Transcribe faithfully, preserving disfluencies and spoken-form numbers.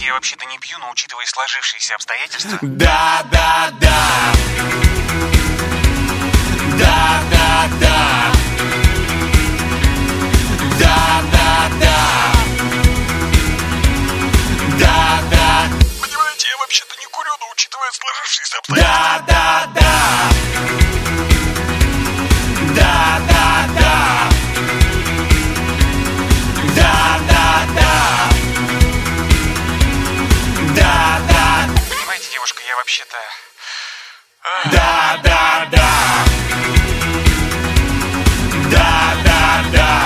я вообще-то не пью, но учитывая сложившиеся обстоятельства... Да, да, да. Да, да, да. Да, да, да. Да, да. Понимаете, я вообще-то не курю, но учитывая сложившиеся обстоятельства... Да, да, да. Да, да, да. Да, да, да. Да, да. Понимаете, девушка, я вообще-то... Да, да, да. Да, да, да.